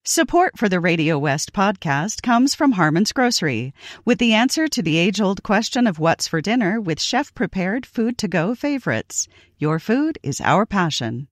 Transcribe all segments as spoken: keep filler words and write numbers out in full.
Support for the Radio West podcast comes from Harmon's Grocery, with the answer to the age-old question of what's for dinner with chef-prepared food-to-go favorites. Your food is our passion.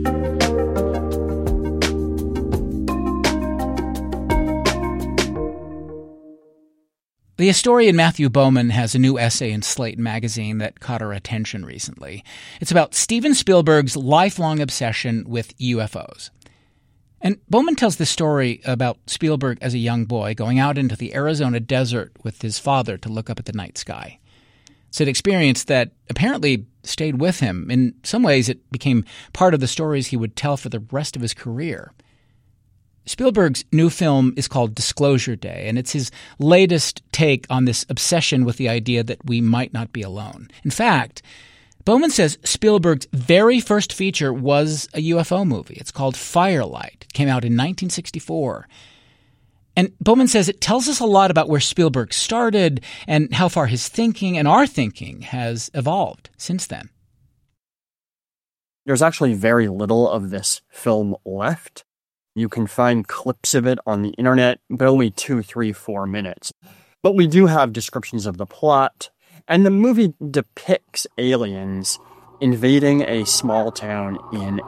The historian Matthew Bowman has a new essay in Slate magazine that caught our attention recently. It's about Steven Spielberg's lifelong obsession with U F Os. And Bowman tells the story about Spielberg as a young boy going out into the Arizona desert with his father to look up at the night sky. It's an experience that apparently stayed with him. In some ways, it became part of the stories he would tell for the rest of his career. Spielberg's new film is called Disclosure Day, and it's his latest take on this obsession with the idea that we might not be alone. In fact, Bowman says Spielberg's very first feature was a U F O movie. It's called Firelight. It came out in nineteen sixty-four. And Bowman says it tells us a lot about where Spielberg started and how far his thinking and our thinking has evolved since then. There's actually very little of this film left. You can find clips of it on the internet, but only two, three, four minutes. But we do have descriptions of the plot. And the movie depicts aliens invading a small town in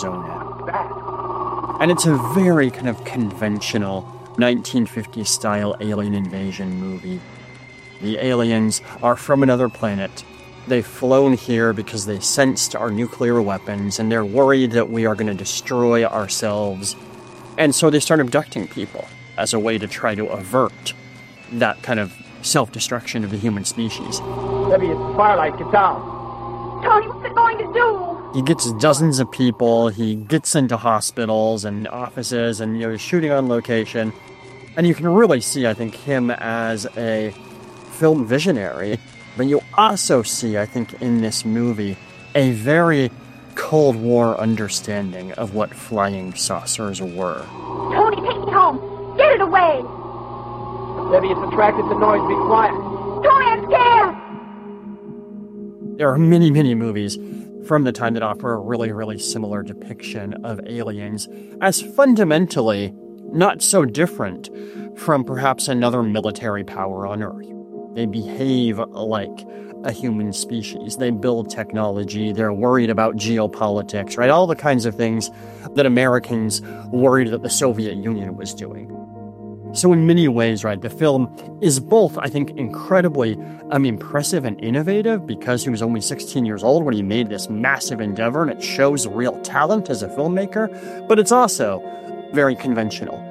Arizona. And it's a very kind of conventional nineteen fifties style alien invasion movie. The aliens are from another planet. They've flown here because they sensed our nuclear weapons, and they're worried that we are going to destroy ourselves. And so they start abducting people as a way to try to avert that kind of self-destruction of the human species. Debbie, it's Firelight. Get down. Tony, what's it going to do? He gets dozens of people. He gets into hospitals and offices and, you know, shooting on location. And you can really see, I think, him as a film visionary. But you also see, I think, in this movie, a very Cold War understanding of what flying saucers were. Tony, take me home. Get it away. Debbie, it's attracted to noise. Be quiet. Tony, I'm scared. There are many, many movies from the time that offer a really, really similar depiction of aliens as fundamentally not so different from perhaps another military power on Earth. They behave like a human species. They build technology. They're worried about geopolitics, right? All the kinds of things that Americans worried that the Soviet Union was doing. So in many ways, right, the film is both, I think, incredibly um, impressive and innovative because he was only sixteen years old when he made this massive endeavor, and it shows real talent as a filmmaker, but it's also very conventional.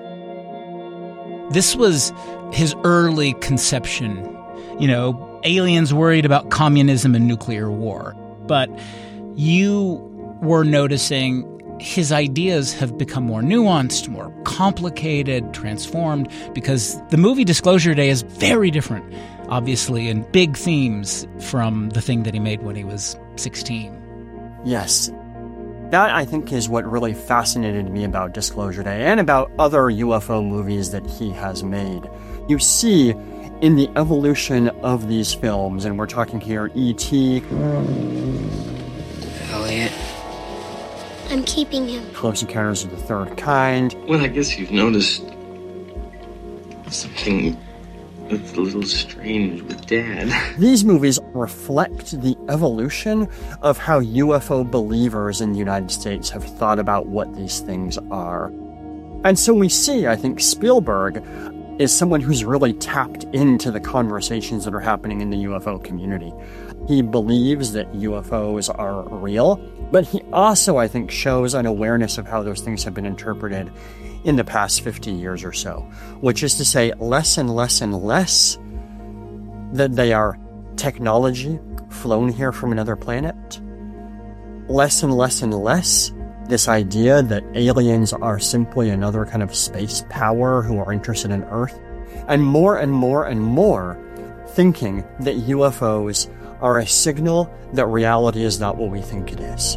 This was his early conception, you know, aliens worried about communism and nuclear war. But you were noticing his ideas have become more nuanced, more complicated, transformed, because the movie Disclosure Day is very different, obviously, and big themes from the thing that he made when he was sixteen. Yes. That, I think, is what really fascinated me about Disclosure Day and about other U F O movies that he has made. You see in the evolution of these films, and we're talking here E T Elliot. I'm keeping him. Close Encounters of the Third Kind. Well, I guess you've noticed something that's a little strange with Dad. These movies reflect the evolution of how U F O believers in the United States have thought about what these things are. And so we see, I think, Spielberg is someone who's really tapped into the conversations that are happening in the U F O community. He believes that U F Os are real, but he also, I think, shows an awareness of how those things have been interpreted in the past fifty years or so, which is to say less and less and less that they are technology flown here from another planet, less and less and less this idea that aliens are simply another kind of space power who are interested in Earth, and more and more and more thinking that U F Os are a signal that reality is not what we think it is.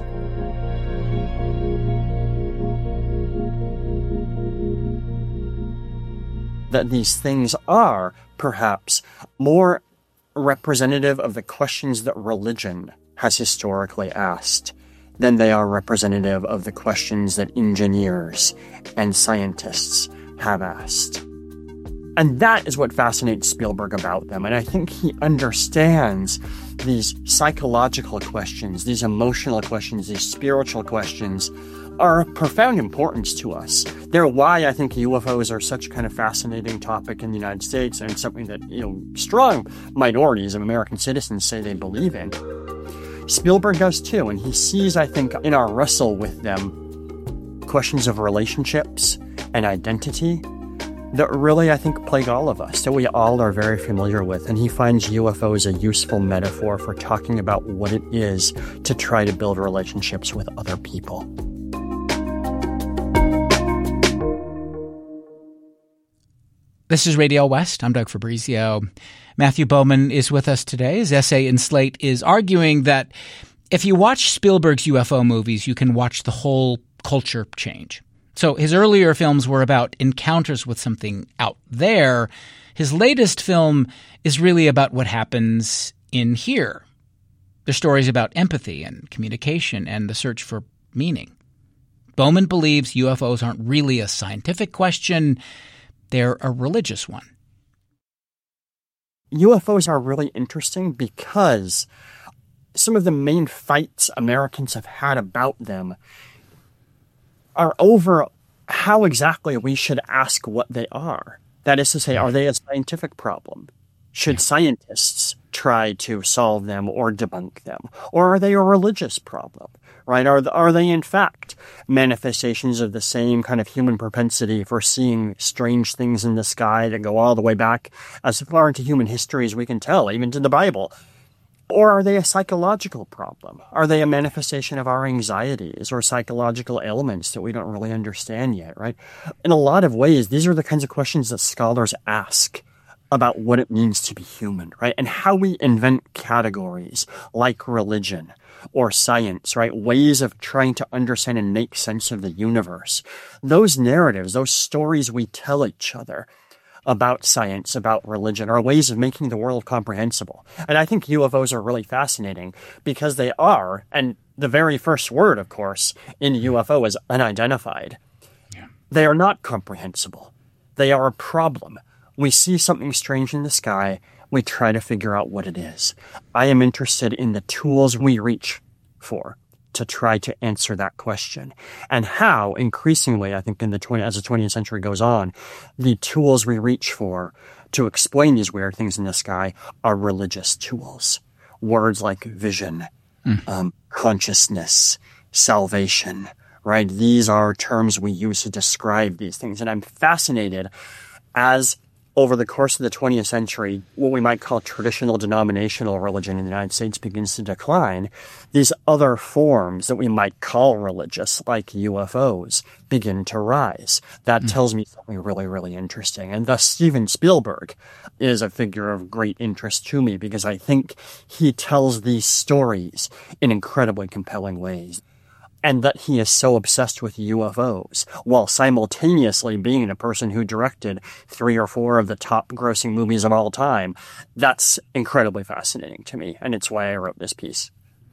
That these things are, perhaps, more representative of the questions that religion has historically asked than they are representative of the questions that engineers and scientists have asked. And that is what fascinates Spielberg about them. And I think he understands these psychological questions, these emotional questions, these spiritual questions are of profound importance to us. They're why I think U F Os are such a kind of fascinating topic in the United States, and it's something that, you know, strong minorities of American citizens say they believe in. Spielberg does too, and he sees, I think, in our wrestle with them, questions of relationships and identity that really, I think, plague all of us, that we all are very familiar with, and he finds U F Os a useful metaphor for talking about what it is to try to build relationships with other people. This is Radio West. I'm Doug Fabrizio. Matthew Bowman is with us today. His essay in Slate is arguing that if you watch Spielberg's U F O movies, you can watch the whole culture change. So his earlier films were about encounters with something out there. His latest film is really about what happens in here. They're stories about empathy and communication and the search for meaning. Bowman believes U F Os aren't really a scientific question. They're a religious one. U F Os are really interesting because some of the main fights Americans have had about them are over how exactly we should ask what they are. That is to say, are they a scientific problem? Should scientists try to solve them or debunk them? Or are they a religious problem? Right? Are, are they, in fact, manifestations of the same kind of human propensity for seeing strange things in the sky that go all the way back as far into human history as we can tell, even to the Bible? Or are they a psychological problem? Are they a manifestation of our anxieties or psychological ailments that we don't really understand yet, right? In a lot of ways, these are the kinds of questions that scholars ask about what it means to be human, right? And how we invent categories like religion or science, right? Ways of trying to understand and make sense of the universe. Those narratives, those stories we tell each other about science, about religion, are ways of making the world comprehensible. And I think U F Os are really fascinating because they are, and the very first word, of course, in U F O is unidentified. Yeah. They are not comprehensible. They are a problem. We see something strange in the sky, we try to figure out what it is. I am interested in the tools we reach for to try to answer that question, and how, increasingly, I think, in the twentieth, as the twentieth century goes on, the tools we reach for to explain these weird things in the sky are religious tools. Words like vision, mm. um, consciousness, salvation, right? These are terms we use to describe these things, and I'm fascinated as over the course of the twentieth century, what we might call traditional denominational religion in the United States begins to decline. These other forms that we might call religious, like U F Os, begin to rise. That mm. tells me something really, really interesting. And thus, Steven Spielberg is a figure of great interest to me because I think he tells these stories in incredibly compelling ways. And that he is so obsessed with U F Os, while simultaneously being a person who directed three or four of the top grossing movies of all time. That's incredibly fascinating to me, and it's why I wrote this piece.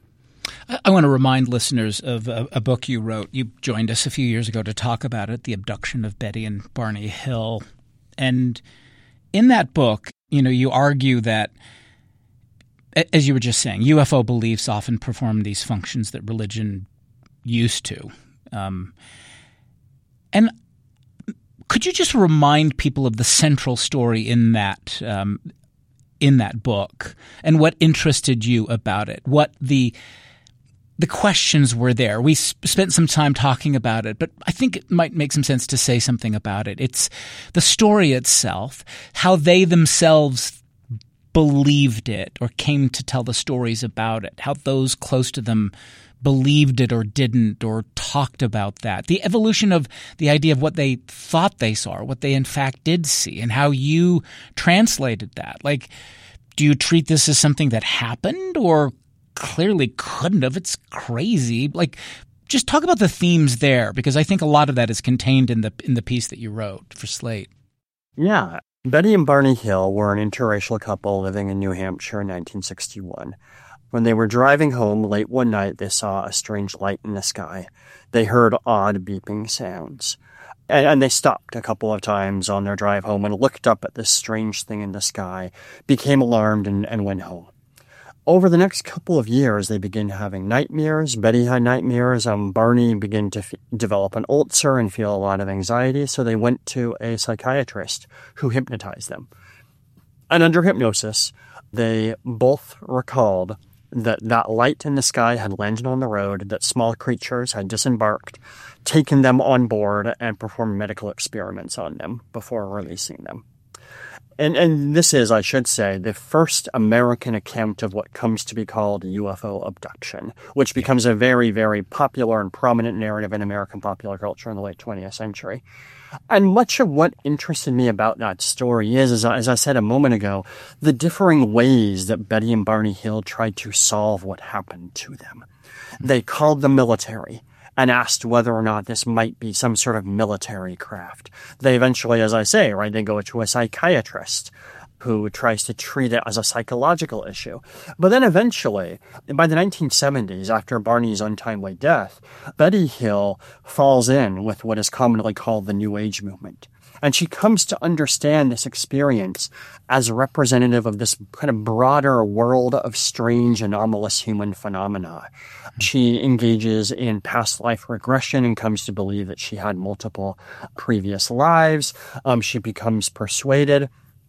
I want to remind listeners of a, a book you wrote. You joined us a few years ago to talk about it, The Abduction of Betty and Barney Hill. And in that book, you know, you argue that, as you were just saying, U F O beliefs often perform these functions that religion used to. Um, and could you just remind people of the central story in that um, in that book and what interested you about it? What the the questions were there? We sp- spent some time talking about it, but I think it might make some sense to say something about it. It's the story itself, how they themselves believed it or came to tell the stories about it, how those close to them believed it or didn't or talked about that. The evolution of the idea of what they thought they saw or what they in fact did see and how you translated that. Like, do you treat this as something that happened or clearly couldn't have? It's crazy. Like, just talk about the themes there because I think a lot of that is contained in the in the piece that you wrote for Slate. Yeah. Betty and Barney Hill were an interracial couple living in New Hampshire in nineteen sixty-one. When they were driving home late one night, they saw a strange light in the sky. They heard odd beeping sounds. And, and they stopped a couple of times on their drive home and looked up at this strange thing in the sky, became alarmed, and, and went home. Over the next couple of years, they began having nightmares. Betty had nightmares. Um, Barney began to f- develop an ulcer and feel a lot of anxiety, so they went to a psychiatrist who hypnotized them. And under hypnosis, they both recalled that that light in the sky had landed on the road, that small creatures had disembarked, taken them on board, and performed medical experiments on them before releasing them. And and this is, I should say, the first American account of what comes to be called U F O abduction, which becomes a very, very popular and prominent narrative in American popular culture in the late twentieth century. And much of what interested me about that story is, as I, as I said a moment ago, the differing ways that Betty and Barney Hill tried to solve what happened to them. They called the military and asked whether or not this might be some sort of military craft. They eventually, as I say, right, they go to a psychiatrist who tries to treat it as a psychological issue. But then eventually, by the nineteen seventies, after Barney's untimely death, Betty Hill falls in with what is commonly called the New Age movement. And she comes to understand this experience as representative of this kind of broader world of strange, anomalous human phenomena. She engages in past life regression and comes to believe that she had multiple previous lives. Um, she becomes persuaded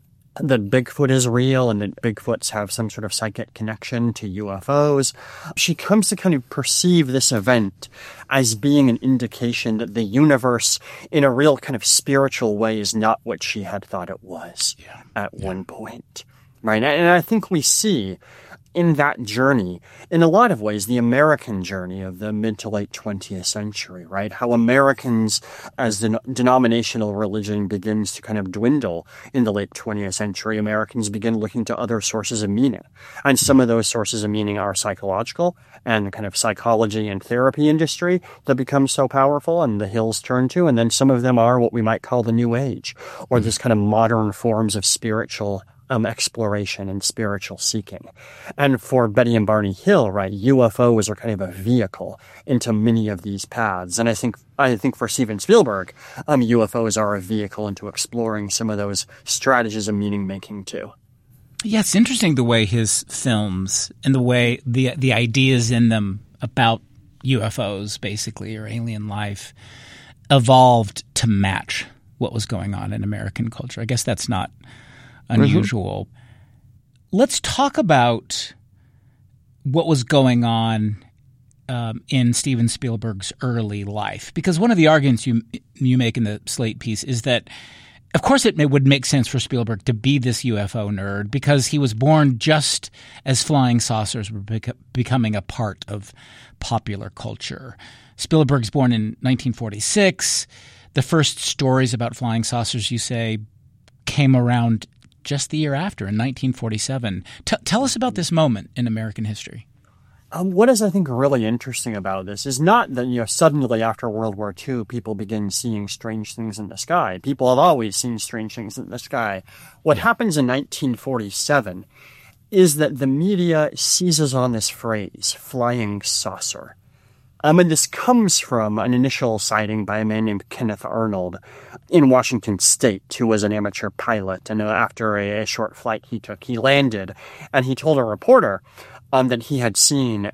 that Bigfoot is real and that Bigfoots have some sort of psychic connection to U F Os. She comes to kind of perceive this event as being an indication that the universe, in a real kind of spiritual way, is not what she had thought it was yeah. at yeah. one point. Right? And I think we see in that journey, in a lot of ways, the American journey of the mid to late twentieth century, right? How Americans, as the denominational religion begins to kind of dwindle in the late twentieth century, Americans begin looking to other sources of meaning. And some of those sources of meaning are psychological and the kind of psychology and therapy industry that becomes so powerful and the Hills turn to. And then some of them are what we might call the New Age, or this kind of modern forms of spiritual Um, exploration and spiritual seeking. And for Betty and Barney Hill, right, U F Os are kind of a vehicle into many of these paths. And I think I think for Steven Spielberg, um, U F Os are a vehicle into exploring some of those strategies of meaning making too. Yeah, it's interesting the way his films and the way the the ideas in them about U F Os, basically, or alien life, evolved to match what was going on in American culture. I guess that's not unusual. Mm-hmm. Let's talk about what was going on um, in Steven Spielberg's early life, because one of the arguments you you make in the Slate piece is that, of course, it would make sense for Spielberg to be this U F O nerd because he was born just as flying saucers were bec- becoming a part of popular culture. Spielberg's born in nineteen forty-six. The first stories about flying saucers, you say, came around just the year after, in nineteen forty-seven. T- tell us about this moment in American history. Um, what is, I think, really interesting about this is not that, you know, suddenly after World War Two, people begin seeing strange things in the sky. People have always seen strange things in the sky. What yeah. happens in nineteen forty-seven is that the media seizes on this phrase, flying saucer. Um, and this comes from an initial sighting by a man named Kenneth Arnold in Washington State, who was an amateur pilot. And uh, after a, a short flight he took, he landed, and he told a reporter um, that he had seen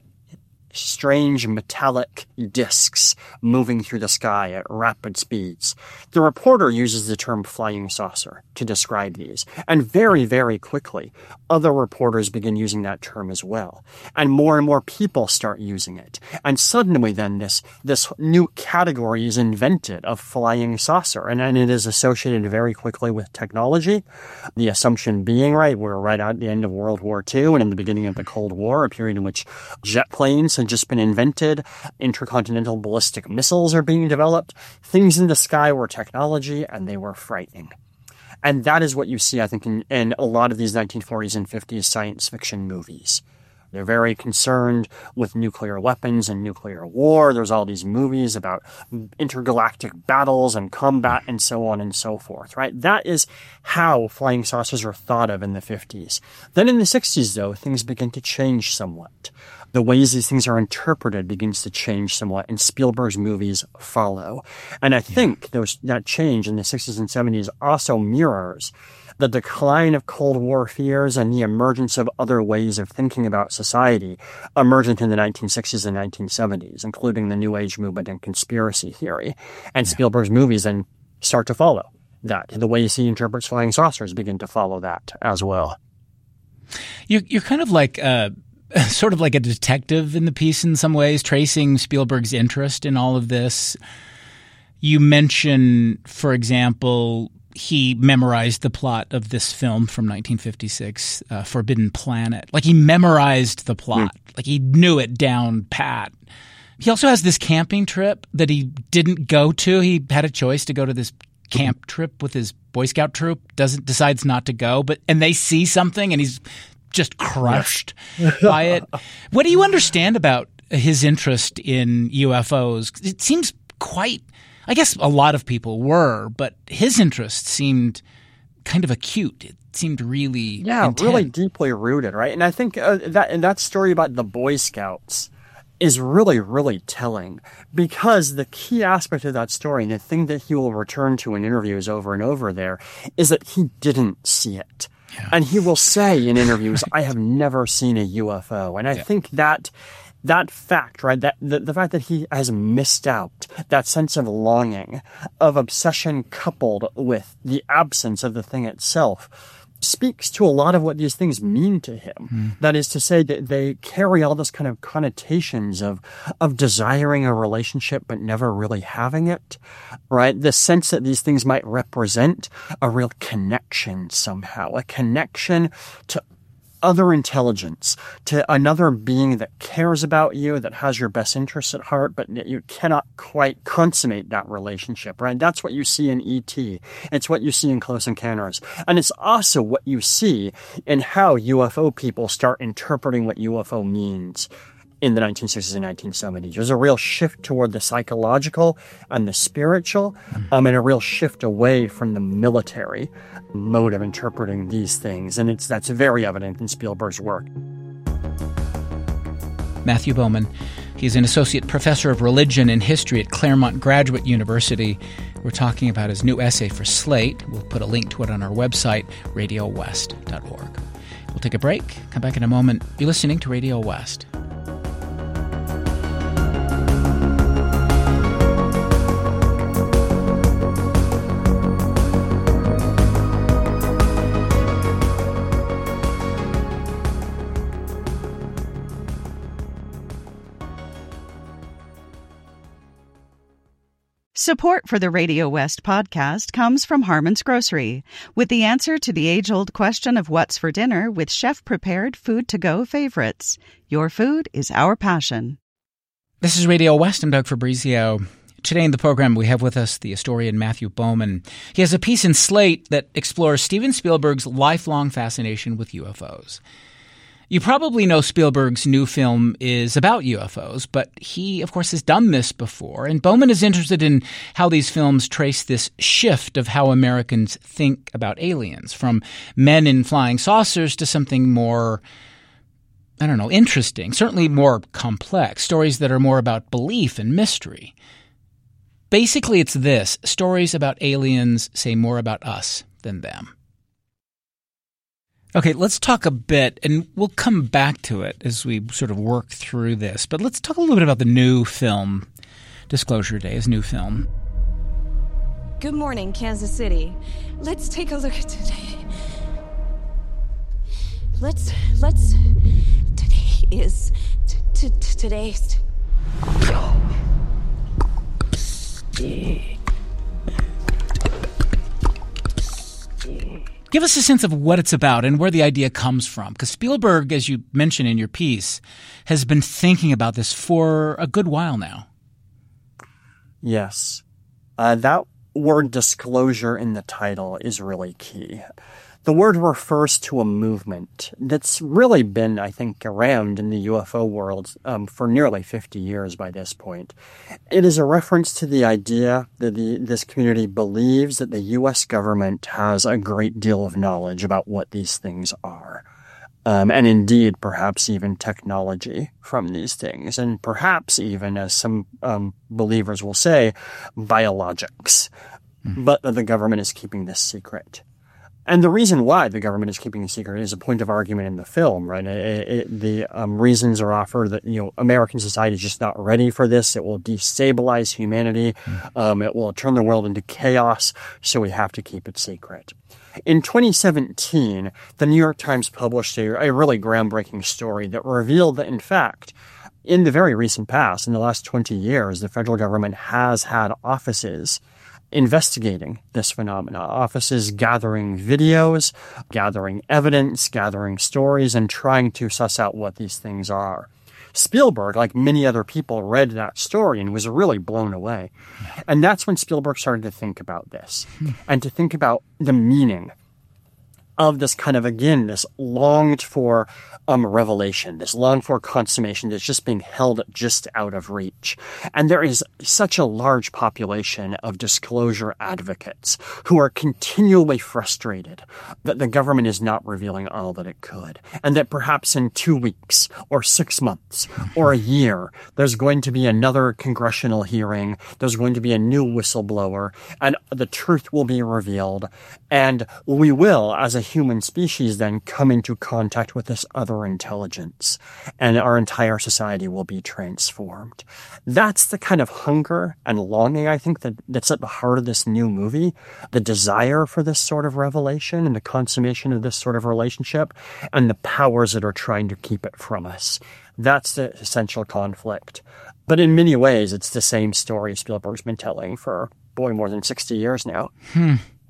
strange metallic discs moving through the sky at rapid speeds. The reporter uses the term flying saucer to describe these, and very, very quickly, other reporters begin using that term as well. And more and more people start using it. And suddenly then this, this new category is invented of flying saucer, and, and it is associated very quickly with technology. The assumption being, right, we're right at the end of World War Two and in the beginning of the Cold War, a period in which jet planes had just been invented, intercontinental ballistic missiles are being developed, things in the sky were technology, and they were frightening. And that is what you see, I think, in, in a lot of these nineteen forties and fifties science fiction movies. They're very concerned with nuclear weapons and nuclear war. There's all these movies about intergalactic battles and combat and so on and so forth, right? That is how flying saucers are thought of in the fifties. Then in the sixties, though, things begin to change somewhat. The ways these things are interpreted begins to change somewhat, and Spielberg's movies follow. And I think those, that change in the sixties and seventies also mirrors the decline of Cold War fears and the emergence of other ways of thinking about society emergent in the nineteen sixties and nineteen seventies, including the New Age movement and conspiracy theory. And yeah. Spielberg's movies then start to follow that. The ways he interprets flying saucers begin to follow that as well. You, you're kind of like uh, sort of like a detective in the piece in some ways, tracing Spielberg's interest in all of this. You mention, for example, he memorized the plot of this film from nineteen fifty-six, uh, Forbidden Planet. Like he memorized the plot. Mm. Like he knew it down pat. He also has this camping trip that he didn't go to. He had a choice to go to this camp trip with his Boy Scout troop, doesn't decides not to go, but and they see something and he's just crushed by it. What do you understand about his interest in U F Os? It seems quite I guess a lot of people were, but his interest seemed kind of acute. It seemed really yeah, intense. Really deeply rooted, right? And I think uh, that and that story about the Boy Scouts is really, really telling, because the key aspect of that story, and the thing that he will return to in interviews over and over there, is that he didn't see it. Yeah. And he will say in interviews, I have never seen a U F O. And I yeah. think that That fact, right, that the, the fact that he has missed out, that sense of longing, of obsession coupled with the absence of the thing itself, speaks to a lot of what these things mean to him. Mm. That is to say that they carry all this kind of connotations of of desiring a relationship but never really having it, right? The sense that these things might represent a real connection somehow, a connection to other intelligence, to another being that cares about you, that has your best interests at heart, but you cannot quite consummate that relationship, right? That's what you see in E T. It's what you see in Close Encounters. And it's also what you see in how U F O people start interpreting what U F O means in the nineteen sixties and nineteen seventies. There's a real shift toward the psychological and the spiritual, um, and a real shift away from the military mode of interpreting these things. And it's that's very evident in Spielberg's work. Matthew Bowman. He's an associate professor of religion and history at Claremont Graduate University. We're talking about his new essay for Slate. We'll put a link to it on our website, radio west dot org. We'll take a break, come back in a moment. You're listening to Radio West. Support for the Radio West podcast comes from Harmon's Grocery, with the answer to the age-old question of what's for dinner with chef-prepared food-to-go favorites. Your food is our passion. This is Radio West. I'm Doug Fabrizio. Today in the program, we have with us the historian Matthew Bowman. He has a piece in Slate that explores Steven Spielberg's lifelong fascination with U F Os. You probably know Spielberg's new film is about U F Os, but he, of course, has done this before. And Bowman is interested in how these films trace this shift of how Americans think about aliens, from men in flying saucers to something more, I don't know, interesting, certainly more complex, stories that are more about belief and mystery. Basically, it's this. Stories about aliens say more about us than them. Okay, let's talk a bit, and we'll come back to it as we sort of work through this. But let's talk a little bit about the new film, Disclosure Day, his new film. Good morning, Kansas City. Let's take a look at today. Let's, let's, today is, t- t- t- today's. Give us a sense of what it's about and where the idea comes from. Because Spielberg, as you mentioned in your piece, has been thinking about this for a good while now. Yes. Uh, that word disclosure in the title is really key. The word refers to a movement that's really been, I think, around in the U F O world um, for nearly fifty years by this point. It is a reference to the idea that the, this community believes that the U S government has a great deal of knowledge about what these things are. Um, and indeed, perhaps even technology from these things. And perhaps even, as some um, believers will say, biologics. Mm. But that the government is keeping this secret. And the reason why the government is keeping a secret is a point of argument in the film, right? It, it, the um, reasons are offered that, you know, American society is just not ready for this. It will destabilize humanity. Mm. Um, it will turn the world into chaos, so we have to keep it secret. In twenty seventeen, the New York Times published a, a really groundbreaking story that revealed that, in fact, in the very recent past, in the last twenty years, the federal government has had offices investigating this phenomena, offices gathering videos, gathering evidence, gathering stories, and trying to suss out what these things are. Spielberg, like many other people, read that story and was really blown away. And that's when Spielberg started to think about this and to think about the meaning of this kind of, again, this longed for um, revelation, this longed for consummation that's just being held just out of reach. And there is such a large population of disclosure advocates who are continually frustrated that the government is not revealing all that it could. And that perhaps in two weeks or six months or a year, there's going to be another congressional hearing, there's going to be a new whistleblower, and the truth will be revealed. And we will, as a human species, then come into contact with this other intelligence, and our entire society will be transformed. That's the kind of hunger and longing, I think, that, that's at the heart of this new movie, the desire for this sort of revelation and the consummation of this sort of relationship, and the powers that are trying to keep it from us. That's the essential conflict. But in many ways, it's the same story Spielberg's been telling for, boy, more than sixty years now. Hmm.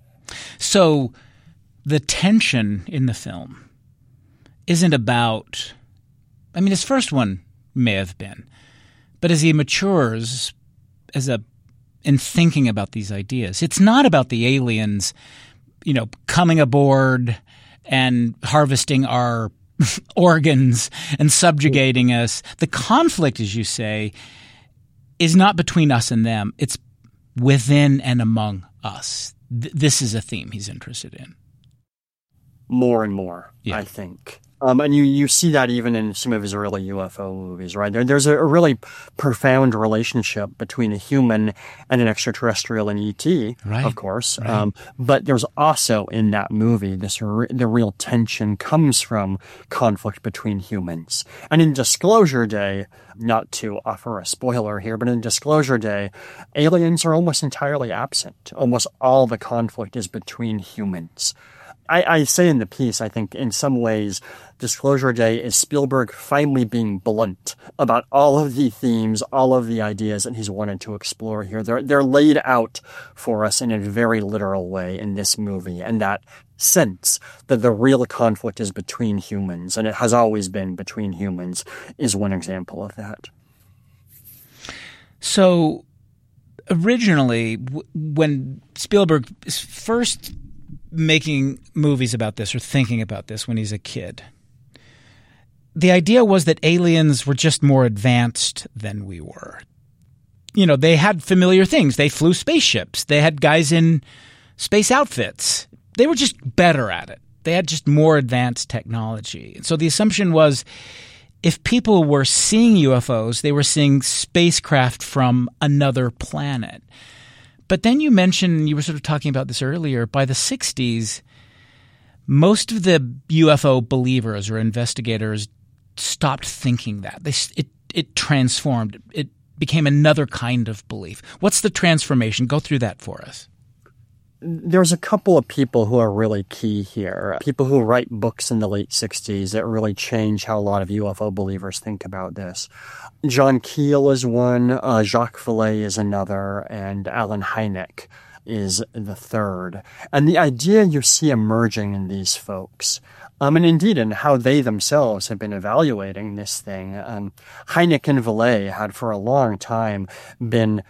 So the tension in the film isn't about – I mean, his first one may have been. But as he matures as a in thinking about these ideas, it's not about the aliens, you know, coming aboard and harvesting our organs and subjugating us. The conflict, as you say, is not between us and them. It's within and among us. Th- this is a theme he's interested in. More and more, yeah. I think. Um, and you, you see that even in some of his early U F O movies, right? There, there's a, a really profound relationship between a human and an extraterrestrial in E T, right. of course. Right. Um, but there's also in that movie, this re- the real tension comes from conflict between humans. And in Disclosure Day, not to offer a spoiler here, but in Disclosure Day, aliens are almost entirely absent. Almost all the conflict is between humans. I, I say in the piece, I think in some ways, Disclosure Day is Spielberg finally being blunt about all of the themes, all of the ideas that he's wanted to explore here. They're, they're laid out for us in a very literal way in this movie. And that sense that the real conflict is between humans, and it has always been between humans, is one example of that. So originally, w- when Spielberg is first making movies about this or thinking about this when he's a kid, the idea was that aliens were just more advanced than we were. You know, they had familiar things. They flew spaceships. They had guys in space outfits. They were just better at it. They had just more advanced technology. And so the assumption was if people were seeing U F Os, they were seeing spacecraft from another planet. But then you mentioned, you were sort of talking about this earlier, by the sixties, most of the U F O believers or investigators stopped thinking that. They, it, it transformed. It became another kind of belief. What's the transformation? Go through that for us. There's a couple of people who are really key here. People who write books in the late sixties that really change how a lot of U F O believers think about this. John Keel is one, uh, Jacques Vallée is another, and Allen Hynek is the third. And the idea you see emerging in these folks, um, and indeed in how they themselves have been evaluating this thing. Um, Hynek and Vallée had for a long time been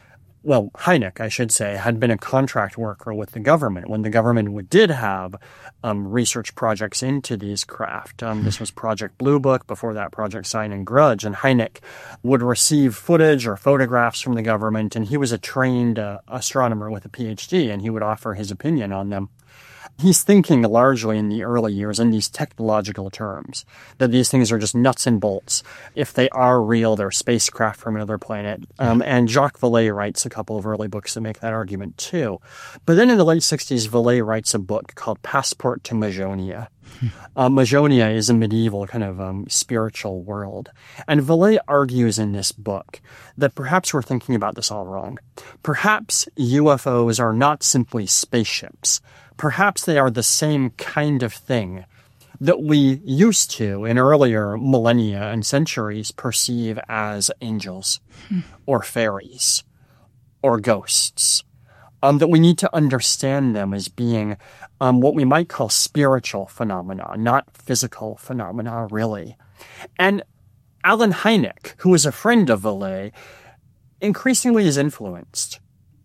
well, Hynek, I should say, had been a contract worker with the government when the government did have um, research projects into these craft. Um, this was Project Blue Book, before that Project Sign and Grudge, and Hynek would receive footage or photographs from the government, and he was a trained uh, astronomer with a P H D, and he would offer his opinion on them. He's thinking largely in the early years in these technological terms, that these things are just nuts and bolts. If they are real, they're spacecraft from another planet. Um, and Jacques Vallée writes a couple of early books that make that argument too. But then in the late sixties, Vallée writes a book called Passport to Majonia. Uh, Majonia is a medieval kind of um, spiritual world. And Vallée argues in this book that perhaps we're thinking about this all wrong. Perhaps U F Os are not simply spaceships. Perhaps they are the same kind of thing that we used to, in earlier millennia and centuries, perceive as angels hmm. or fairies or ghosts. Um, that we need to understand them as being um, what we might call spiritual phenomena, not physical phenomena, really. And Allen Hynek, who is a friend of Vallée, increasingly is influenced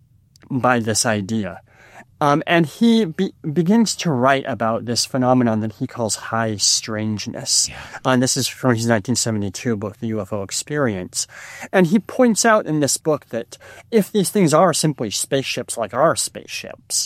by this idea. Um, and he be- begins to write about this phenomenon that he calls high strangeness. Yeah. Uh, and this is from his nineteen seventy-two book, The U F O Experience. And he points out in this book that if these things are simply spaceships like our spaceships,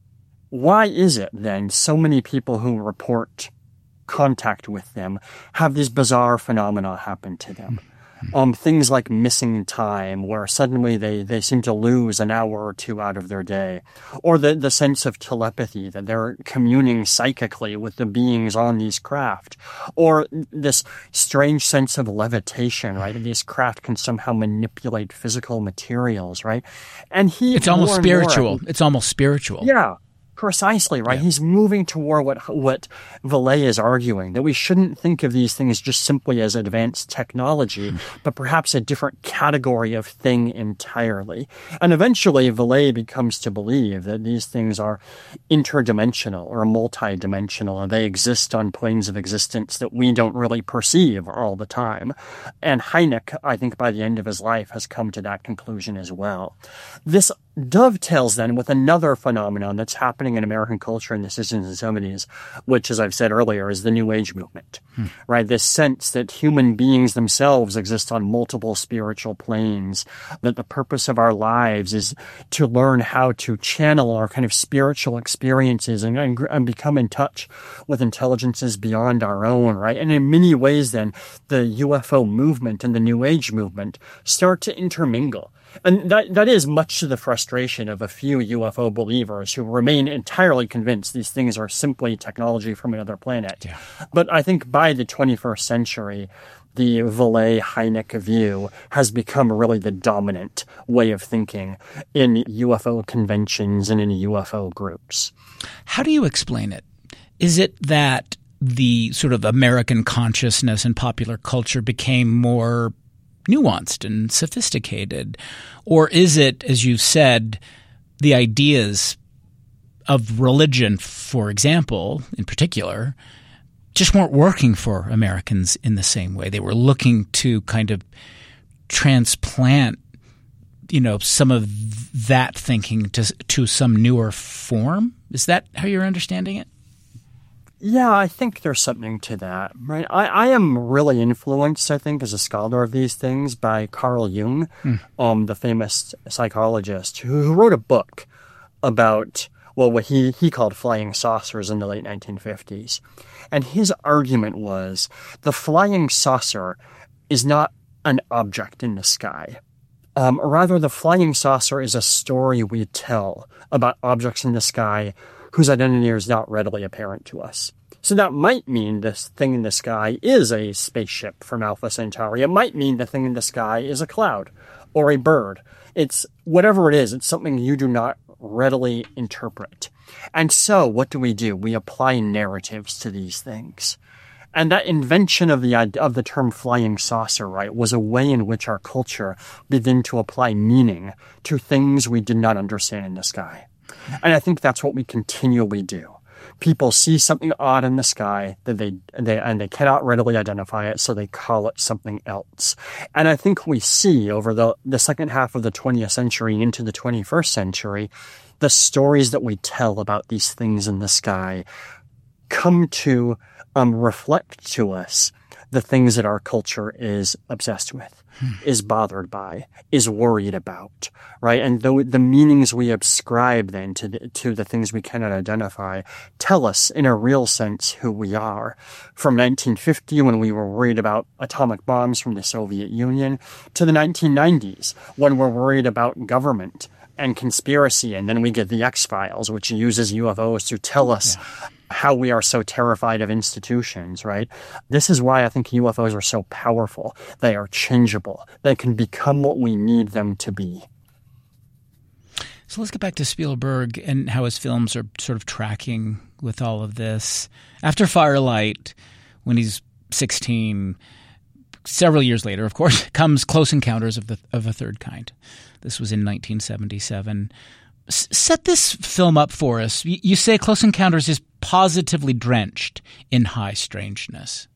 why is it then so many people who report contact with them have these bizarre phenomena happen to them? Um, things like missing time, where suddenly they, they seem to lose an hour or two out of their day. Or the, the sense of telepathy, that they're communing psychically with the beings on these craft. Or this strange sense of levitation, right? These craft can somehow manipulate physical materials, right? And he... It's almost spiritual. More, it's almost spiritual. Yeah. Precisely, right? Yeah. He's moving toward what what Vallée is arguing, that we shouldn't think of these things just simply as advanced technology, mm. but perhaps a different category of thing entirely. And eventually, Vallée becomes to believe that these things are interdimensional or multidimensional, and they exist on planes of existence that we don't really perceive all the time. And Hynek, I think by the end of his life, has come to that conclusion as well. This dovetails then with another phenomenon that's happening in American culture in the sixties and seventies, which, as I've said earlier, is the New Age movement, hmm. right? This sense that human beings themselves exist on multiple spiritual planes, that the purpose of our lives is to learn how to channel our kind of spiritual experiences and, and, and become in touch with intelligences beyond our own, right? And in many ways, then, the U F O movement and the New Age movement start to intermingle. And that that is much to the frustration of a few U F O believers who remain entirely convinced these things are simply technology from another planet. Yeah. But I think by the twenty-first century, the Vallée-Hynek view has become really the dominant way of thinking in U F O conventions and in U F O groups. How do you explain it? Is it that the sort of American consciousness and popular culture became more nuanced and sophisticated? Or is it, as you said, the ideas of religion, for example, in particular, just weren't working for Americans in the same way? They were looking to kind of transplant, you know, some of that thinking to to some newer form. Is that how you're understanding it? Yeah, I think there's something to that, right? I, I am really influenced, I think, as a scholar of these things by Carl Jung, mm. um, the famous psychologist who, who wrote a book about, well, what he, he called flying saucers in the late nineteen fifties. And his argument was the flying saucer is not an object in the sky. Um, rather, the flying saucer is a story we tell about objects in the sky whose identity is not readily apparent to us. So that might mean this thing in the sky is a spaceship from Alpha Centauri. It might mean the thing in the sky is a cloud or a bird. It's whatever it is, it's something you do not readily interpret. And so what do we do? We apply narratives to these things. And that invention of the of the term flying saucer, right, was a way in which our culture began to apply meaning to things we did not understand in the sky. And I think that's what we continually do. People see something odd in the sky that they, they and they cannot readily identify it, so they call it something else. And I think we see over the, the second half of the twentieth century into the twenty-first century, the stories that we tell about these things in the sky come to um, reflect to us the things that our culture is obsessed with, hmm. is bothered by, is worried about, right? And the, the meanings we ascribe then to the, to the things we cannot identify tell us in a real sense who we are. From nineteen fifty, when we were worried about atomic bombs from the Soviet Union, to the nineteen nineties, when we're worried about government and conspiracy, and then we get the X-Files, which uses U F Os to tell us yeah. how we are so terrified of institutions, right? This is why I think U F Os are so powerful. They are changeable. They can become what we need them to be. So let's get back to Spielberg and how his films are sort of tracking with all of this. After Firelight, when he's sixteen, several years later, of course, comes Close Encounters of the of a Third Kind. This was in nineteen seventy-seven. S- set this film up for us. Y- you say Close Encounters is positively drenched in high strangeness.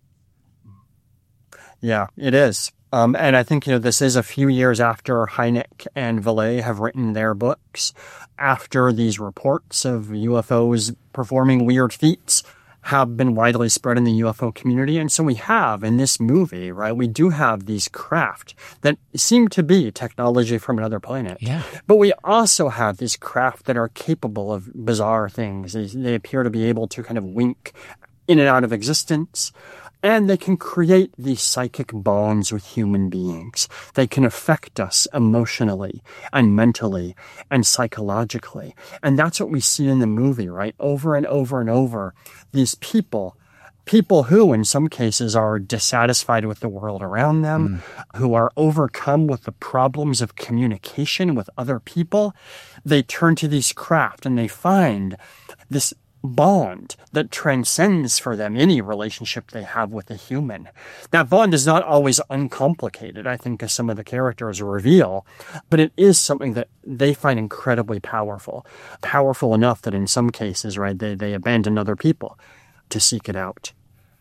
Yeah, it is. Um, and I think, you know, this is a few years after Hynek and Vallée have written their books, after these reports of U F Os performing weird feats have been widely spread in the U F O community. And so we have in this movie, right, we do have these craft that seem to be technology from another planet. Yeah. But we also have these craft that are capable of bizarre things. They, they appear to be able to kind of wink in and out of existence. And they can create these psychic bonds with human beings. They can affect us emotionally and mentally and psychologically. And that's what we see in the movie, right? Over and over and over, these people, people who in some cases are dissatisfied with the world around them, mm. who are overcome with the problems of communication with other people, they turn to these craft and they find this bond that transcends for them any relationship they have with a human. That bond is not always uncomplicated, I think, as some of the characters reveal, but it is something that they find incredibly powerful. Powerful enough that in some cases, right, they, they abandon other people to seek it out.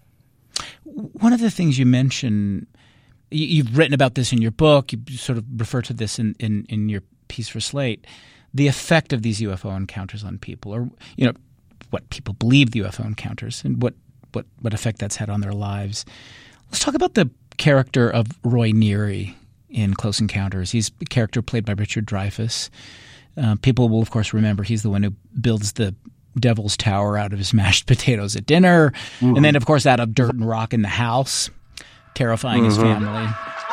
One of the things you mention, you've written about this in your book, you sort of refer to this in, in, in your piece for Slate, the effect of these U F O encounters on people, or, you know, what people believe the U F O encounters and what, what, what effect that's had on their lives. Let's talk about the character of Roy Neary in Close Encounters. He's a character played by Richard Dreyfuss. Uh, people will, of course, remember he's the one who builds the Devil's Tower out of his mashed potatoes at dinner. Mm-hmm. And then, of course, out of dirt and rock in the house, terrifying mm-hmm. his family.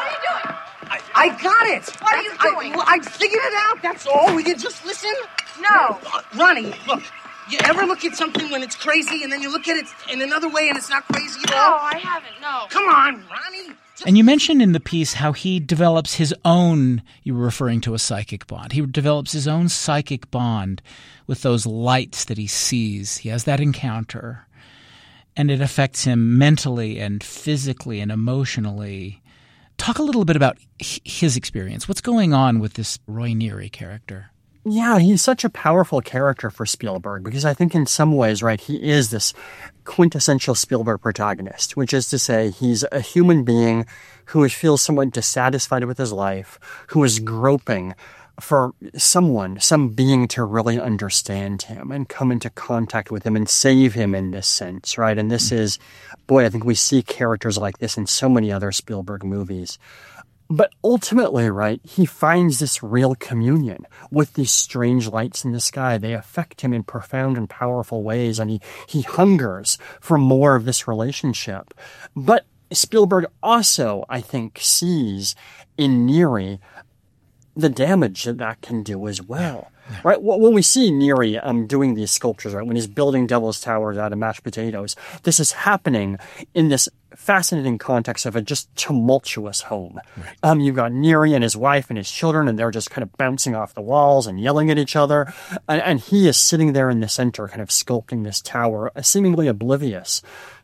I got it. What are you doing? I, I figured it out. That's all. We can just listen. No. Uh, Ronnie, look. You ever look at something when it's crazy and then you look at it in another way and it's not crazy at all? No, I haven't. No. Come on, Ronnie. Just... And you mentioned in the piece how he develops his own, you were referring to a psychic bond. He develops his own psychic bond with those lights that he sees. He has that encounter. And it affects him mentally and physically and emotionally. Talk a little bit about his experience. What's going on with this Roy Neary character? Yeah, he's such a powerful character for Spielberg because I think in some ways, right, he is this quintessential Spielberg protagonist, which is to say he's a human being who feels somewhat dissatisfied with his life, who is groping for someone, some being to really understand him and come into contact with him and save him in this sense, right? And this is, boy, I think we see characters like this in so many other Spielberg movies. But ultimately, right, he finds this real communion with these strange lights in the sky. They affect him in profound and powerful ways, and he, he hungers for more of this relationship. But Spielberg also, I think, sees in Neary the damage that that can do as well. Yeah. Right? When we see Neary um, doing these sculptures, right, when he's building Devil's Towers out of mashed potatoes, this is happening in this fascinating context of a just tumultuous home. Right. Um, you've got Neary and his wife and his children, and they're just kind of bouncing off the walls and yelling at each other. And, and he is sitting there in the center, kind of sculpting this tower, seemingly oblivious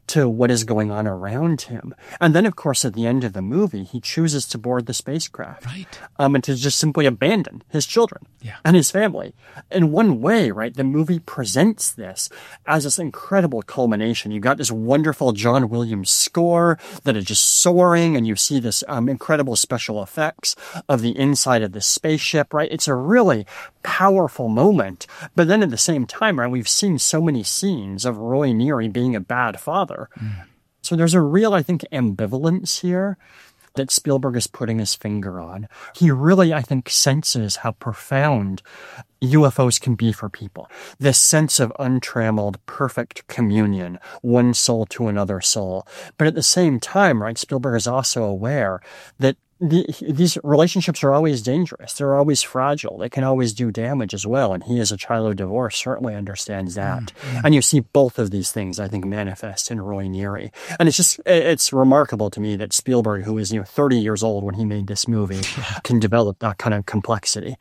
to what is going on around him. And then, of course, at the end of the movie, he chooses to board the spacecraft. Right. Um, and to just simply abandon his children yeah. and his family. In one way, right, the movie presents this as this incredible culmination. You got this wonderful John Williams score that is just soaring, and you see this um, incredible special effects of the inside of the spaceship, right? It's a really powerful moment. But then at the same time, right, we've seen so many scenes of Roy Neary being a bad father. Mm. So there's a real, I think, ambivalence here that Spielberg is putting his finger on. He really, I think, senses how profound U F Os can be for people. This sense of untrammeled, perfect communion, one soul to another soul. But at the same time, right, Spielberg is also aware that The, these relationships are always dangerous. They're always fragile. They can always do damage as well. And he, as a child of divorce, certainly understands that. Mm-hmm. And you see both of these things, I think, manifest in Roy Neary. And it's just, it's remarkable to me that Spielberg, who was, you know, thirty years old when he made this movie, yeah. can develop that kind of complexity.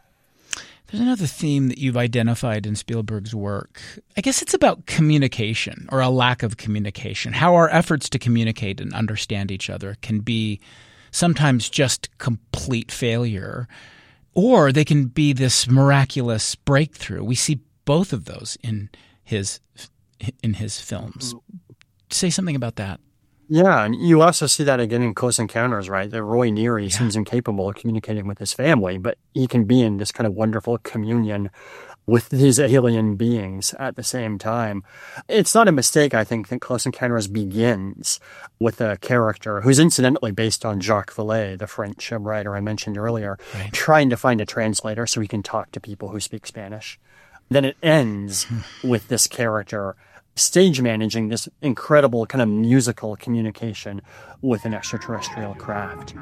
There's another theme that you've identified in Spielberg's work. I guess it's about communication, or a lack of communication. How our efforts to communicate and understand each other can be sometimes just complete failure, or they can be this miraculous breakthrough. We see both of those in his in his films. Say something about that. Yeah, and you also see that again in Close Encounters, right? That Roy Neary yeah. seems incapable of communicating with his family, but he can be in this kind of wonderful communion with these alien beings at the same time. It's not a mistake, I think, that Close Encounters begins with a character who's incidentally based on Jacques Vallée, the French writer I mentioned earlier, right. trying to find a translator so he can talk to people who speak Spanish. Then it ends with this character stage managing this incredible kind of musical communication with an extraterrestrial craft.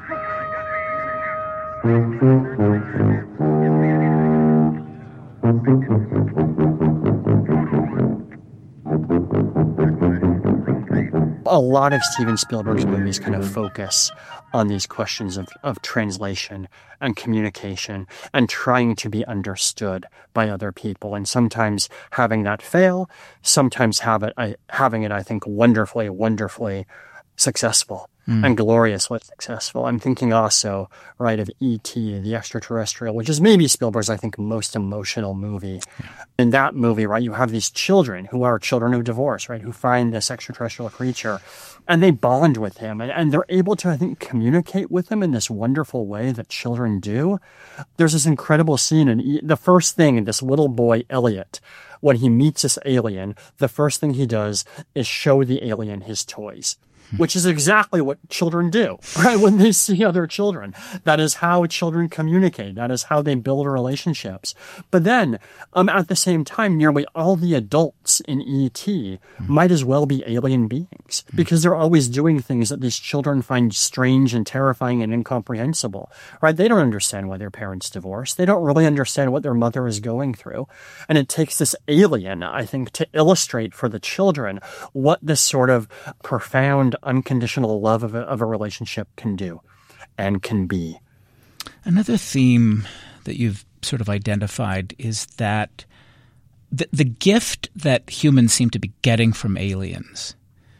A lot of Steven Spielberg's movies kind of focus on these questions of, of translation and communication and trying to be understood by other people, and sometimes having that fail, sometimes have it, I, having it, I think, wonderfully, wonderfully successful. Mm. And gloriously successful. I'm thinking also, right, of E T, the extraterrestrial, which is maybe Spielberg's, I think, most emotional movie. Yeah. In that movie, right, you have these children who are children of divorce, right, who find this extraterrestrial creature, and they bond with him, and, and they're able to, I think, communicate with him in this wonderful way that children do. There's this incredible scene, and the first thing, this little boy, Elliot, when he meets this alien, the first thing he does is show the alien his toys. Which is exactly what children do, right? When they see other children. That is how children communicate. That is how they build relationships. But then, um, at the same time, nearly all the adults in E T mm-hmm. might as well be alien beings because they're always doing things that these children find strange and terrifying and incomprehensible, right? They don't understand why their parents divorced. They don't really understand what their mother is going through. And it takes this alien, I think, to illustrate for the children what this sort of profound unconditional love of a, of a relationship can do and can be. Another theme that you've sort of identified is that the, the gift that humans seem to be getting from aliens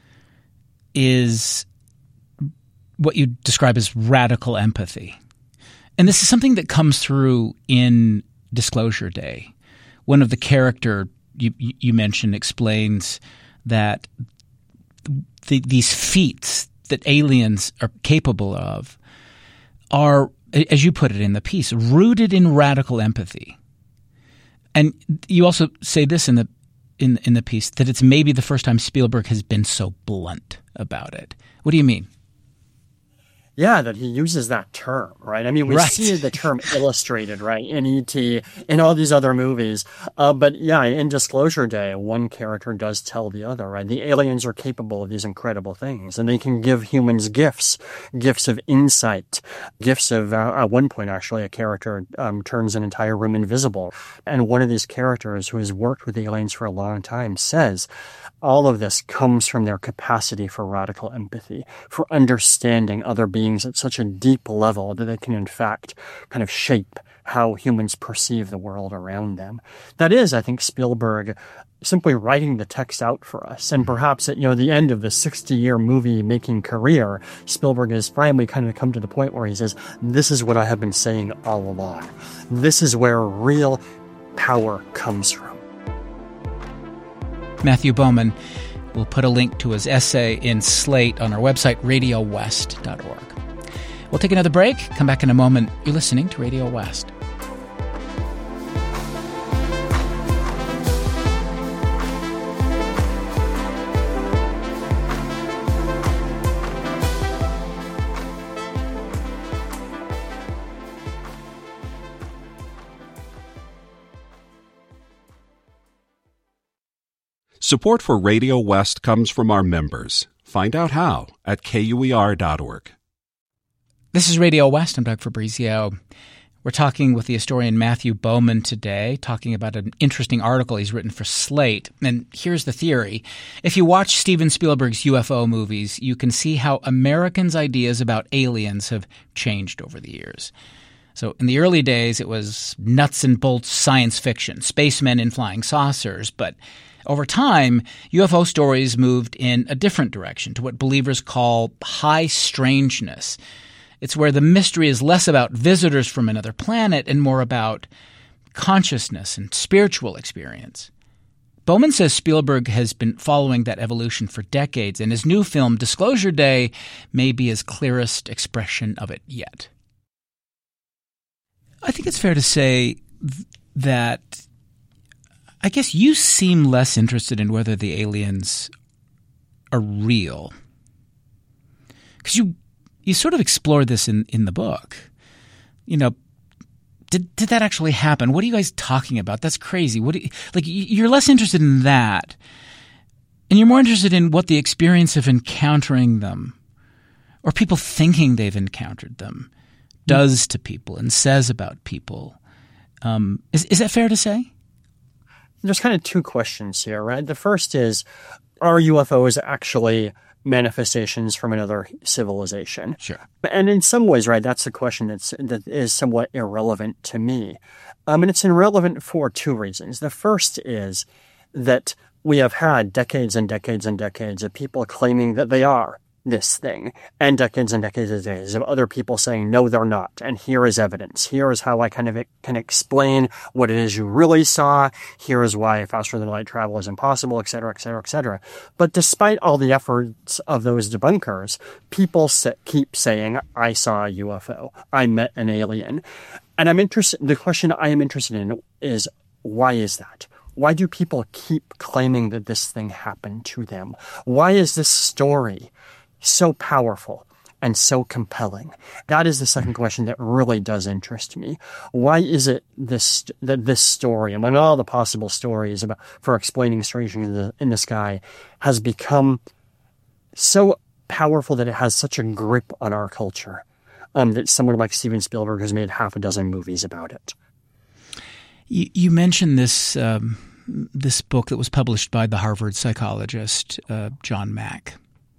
is what you describe as radical empathy. And this is something that comes through in Disclosure Day. One of the character you, you mentioned explains that The, these feats that aliens are capable of are, as you put it in the piece, rooted in radical empathy. And you also say this in the in in the piece, that it's maybe the first time Spielberg has been so blunt about it. What do you mean? Yeah, that he uses that term, right? I mean, we right. see the term illustrated, right, in E T, in all these other movies. Uh, but yeah, in Disclosure Day, one character does tell the other, right? The aliens are capable of these incredible things, and they can give humans gifts, gifts of insight, gifts of, uh, at one point, actually, a character um, turns an entire room invisible. And one of these characters who has worked with aliens for a long time says, all of this comes from their capacity for radical empathy, for understanding other beings at such a deep level that they can, in fact, kind of shape how humans perceive the world around them. That is, I think, Spielberg simply writing the text out for us. And perhaps at, you know, the end of the sixty-year movie-making career, Spielberg has finally kind of come to the point where he says, this is what I have been saying all along. This is where real power comes from. Matthew Bowman. We'll put a link to his essay in Slate on our website, radio west dot org. We'll take another break. Come back in a moment. You're listening to Radio West. Support for Radio West comes from our members. Find out how at K U E R dot org. This is Radio West. I'm Doug Fabrizio. We're talking with the historian Matthew Bowman today, talking about an interesting article he's written for Slate. And here's the theory. If you watch Steven Spielberg's U F O movies, you can see how Americans' ideas about aliens have changed over the years. So in the early days, it was nuts and bolts science fiction, spacemen in flying saucers. But over time, U F O stories moved in a different direction to what believers call high strangeness. It's where the mystery is less about visitors from another planet and more about consciousness and spiritual experience. Bowman says Spielberg has been following that evolution for decades, and his new film, Disclosure Day, may be his clearest expression of it yet. I think it's fair to say that I guess you seem less interested in whether the aliens are real. Because you you sort of explored this in, in the book. You know, did did that actually happen? What are you guys talking about? That's crazy. What do you, like you're less interested in that, and you're more interested in what the experience of encountering them, or people thinking they've encountered them, does to people and says about people. Um, is is that fair to say? There's kind of two questions here, right? The first is, are U F Os actually manifestations from another civilization? Sure. And in some ways, right, that's the question that's, that is somewhat irrelevant to me. Um, and it's irrelevant for two reasons. The first is that we have had decades and decades and decades of people claiming that they are this thing, and decades and decades and decades of other people saying, no, they're not. And here is evidence. Here is how I kind of can explain what it is you really saw. Here is why faster than light travel is impossible, et cetera, et cetera, et cetera. But despite all the efforts of those debunkers, people say, keep saying, I saw a U F O. I met an alien. And I'm interested, the question I am interested in is, why is that? Why do people keep claiming that this thing happened to them? Why is this story so powerful and so compelling? That is the second question that really does interest me. Why is it this that this story, among all the possible stories about for explaining strange things in the, in the sky, has become so powerful that it has such a grip on our culture, um, that someone like Steven Spielberg has made half a dozen movies about it? You, you mentioned this um, this book that was published by the Harvard psychologist uh, John Mack.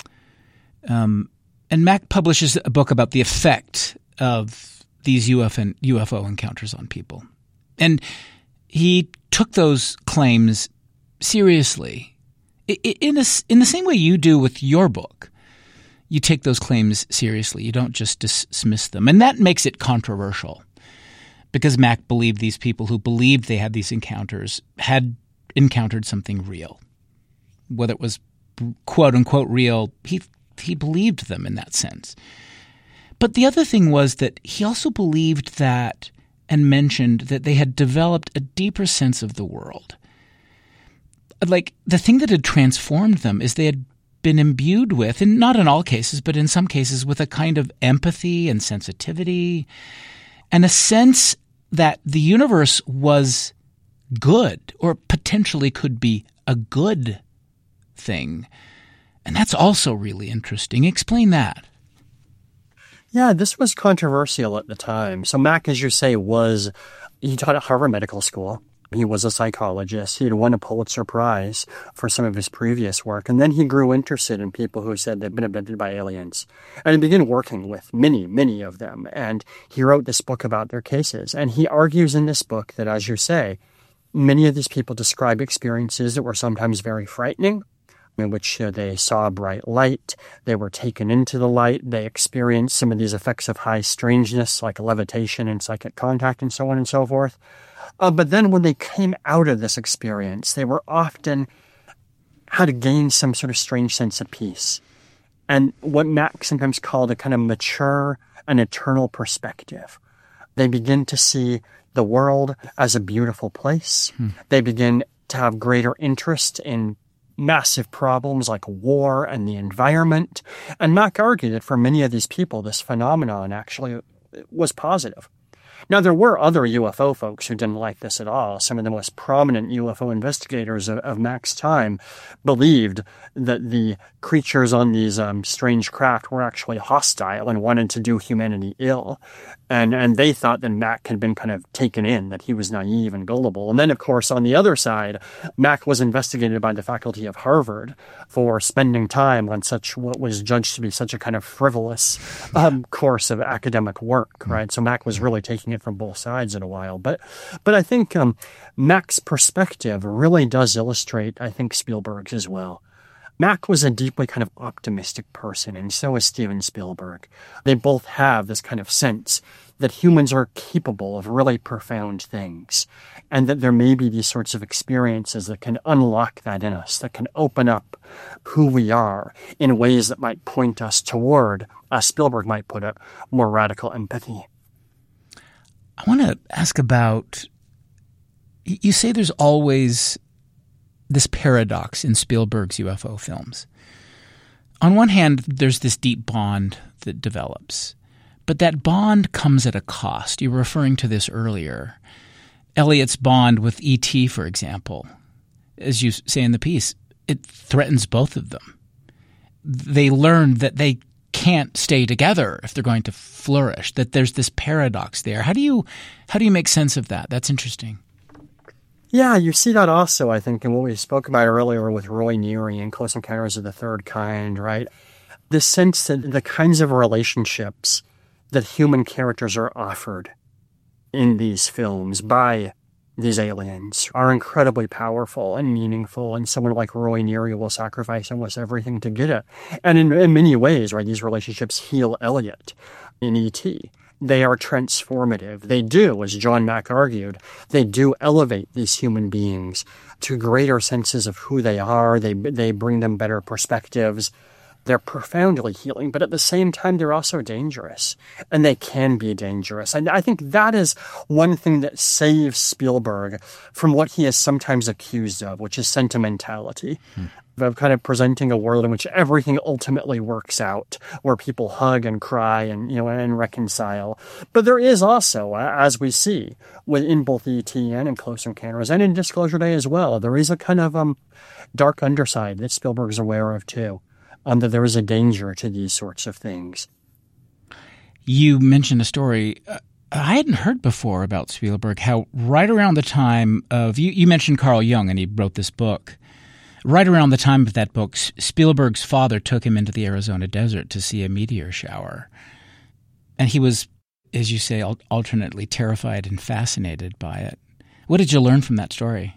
Um, and Mack publishes a book about the effect of these U F O encounters on people. And he took those claims seriously in, a, in the same way you do with your book. You take those claims seriously. You don't just dismiss them. And that makes it controversial because Mack believed these people who believed they had these encounters had encountered something real. Whether it was quote-unquote real, he He believed them in that sense. But the other thing was that he also believed that and mentioned that they had developed a deeper sense of the world. Like the thing that had transformed them is they had been imbued with, and not in all cases, but in some cases, with a kind of empathy and sensitivity and a sense that the universe was good or potentially could be a good thing. And that's also really interesting. Explain that. Yeah, this was controversial at the time. So Mack, as you say, was, he taught at Harvard Medical School. He was a psychologist. He had won a Pulitzer Prize for some of his previous work. And then he grew interested in people who said they'd been abducted by aliens. And he began working with many, many of them. And he wrote this book about their cases. And he argues in this book that, as you say, many of these people describe experiences that were sometimes very frightening, in which uh, they saw a bright light, they were taken into the light, they experienced some of these effects of high strangeness, like levitation and psychic contact and so on and so forth. Uh, but then when they came out of this experience, they were often had to gain some sort of strange sense of peace. And what Mack sometimes called a kind of mature and eternal perspective. They begin to see the world as a beautiful place. Hmm. They begin to have greater interest in massive problems like war and the environment. And Mack argued that for many of these people, this phenomenon actually was positive. Now, there were other U F O folks who didn't like this at all. Some of the most prominent U F O investigators of, of Mack's time believed that the creatures on these um, strange craft were actually hostile and wanted to do humanity ill. And and they thought that Mack had been kind of taken in, that he was naive and gullible. And then, of course, on the other side, Mack was investigated by the faculty of Harvard for spending time on such what was judged to be such a kind of frivolous um, course of academic work, right? So Mack was really taking it from both sides in a while. But but I think um, Mack's perspective really does illustrate, I think, Spielberg's as well. Mack was a deeply kind of optimistic person, and so is Steven Spielberg. They both have this kind of sense that humans are capable of really profound things, and that there may be these sorts of experiences that can unlock that in us, that can open up who we are in ways that might point us toward, as Spielberg might put it, more radical empathy. I want to ask about, you say there's always this paradox in Spielberg's U F O films. On one hand, there's this deep bond that develops, but that bond comes at a cost. You were referring to this earlier. Elliot's bond with E T, for example, as you say in the piece, it threatens both of them. They learn that they can't stay together if they're going to flourish, that there's this paradox there. How do you how do you make sense of that? That's interesting. Yeah, you see that also, I think, in what we spoke about earlier with Roy Neary and Close Encounters of the Third Kind, right? The sense that the kinds of relationships that human characters are offered in these films by these aliens are incredibly powerful and meaningful, and someone like Roy Neary will sacrifice almost everything to get it. And in, in many ways, right, these relationships heal Elliot in E T They are transformative. They do, as John Mack argued, they do elevate these human beings to greater senses of who they are. They they bring them better perspectives. They're profoundly healing, but at the same time, they're also dangerous, and they can be dangerous. And I think that is one thing that saves Spielberg from what he is sometimes accused of, which is sentimentality. Hmm. Of kind of presenting a world in which everything ultimately works out, where people hug and cry and, you know, and reconcile. But there is also, as we see within both E T and in Close Encounters and in Disclosure Day as well, there is a kind of um, dark underside that Spielberg's aware of too, um, that there is a danger to these sorts of things. You mentioned a story uh, I hadn't heard before about Spielberg, how right around the time of, you, you mentioned Carl Jung, and he wrote this book. Right around the time of that book, Spielberg's father took him into the Arizona desert to see a meteor shower. And he was, as you say, alternately terrified and fascinated by it. What did you learn from that story?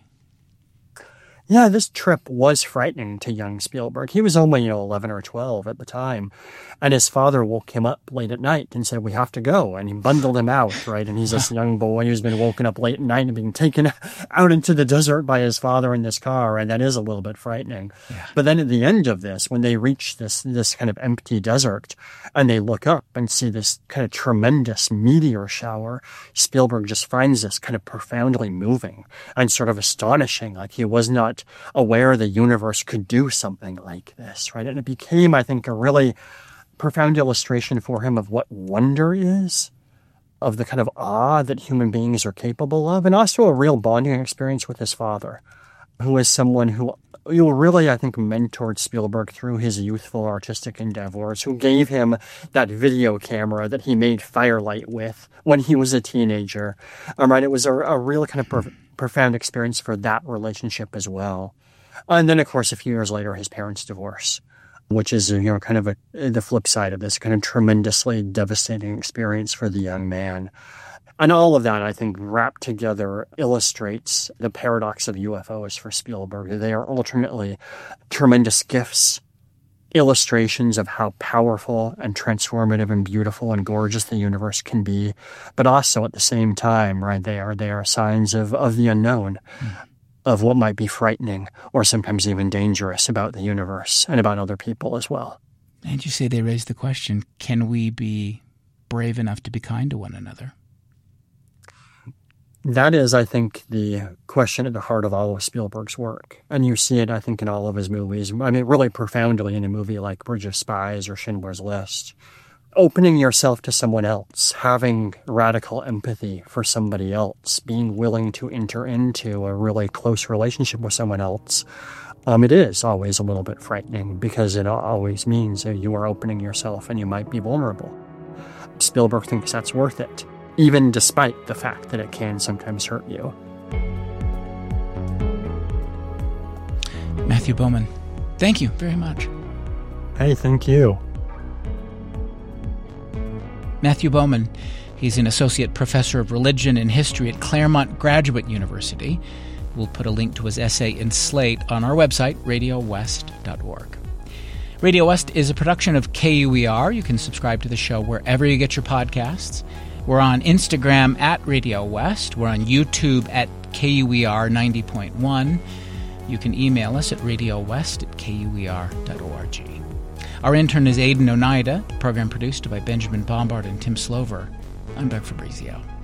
Yeah, this trip was frightening to young Spielberg. He was only, you know, eleven or twelve at the time. And his father woke him up late at night and said, we have to go. And he bundled him out, right? And he's this young boy who's been woken up late at night and being taken out into the desert by his father in this car. And that is a little bit frightening. Yeah. But then at the end of this, when they reach this, this kind of empty desert and they look up and see this kind of tremendous meteor shower, Spielberg just finds this kind of profoundly moving and sort of astonishing. Like he was not aware the universe could do something like this, right? And it became, I think, a really profound illustration for him of what wonder is, of the kind of awe that human beings are capable of, and also a real bonding experience with his father, who is someone who who really, I think, mentored Spielberg through his youthful artistic endeavors, who gave him that video camera that he made Firelight with when he was a teenager. Um, right? It was a, a real kind of pro- profound experience for that relationship as well. And then, of course, a few years later, his parents' divorce, which is, you know, kind of a, the flip side of this kind of tremendously devastating experience for the young man. And all of that, I think, wrapped together illustrates the paradox of U F Os for Spielberg. They are alternately tremendous gifts, illustrations of how powerful and transformative and beautiful and gorgeous the universe can be, but also at the same time, right, they are, they are signs of, of the unknown, mm. of what might be frightening or sometimes even dangerous about the universe and about other people as well. And you say they raise the question, can we be brave enough to be kind to one another? That is, I think, the question at the heart of all of Spielberg's work. And you see it, I think, in all of his movies. I mean, really profoundly in a movie like Bridge of Spies or Schindler's List. Opening yourself to someone else, having radical empathy for somebody else, being willing to enter into a really close relationship with someone else. Um, it is always a little bit frightening because it always means that you are opening yourself and you might be vulnerable. Spielberg thinks that's worth it, even despite the fact that it can sometimes hurt you. Matthew Bowman, thank you very much. Hey, thank you. Matthew Bowman, he's an associate professor of religion and history at Claremont Graduate University. We'll put a link to his essay in Slate on our website, radio west dot org. Radio West is a production of K U E R. You can subscribe to the show wherever you get your podcasts. We're on Instagram at Radio West. We're on YouTube at K U E R ninety point one. You can email us at radiowest at K U E R dot org. Our intern is Aidan Oneida, program produced by Benjamin Bombard and Tim Slover. I'm Doug Fabrizio.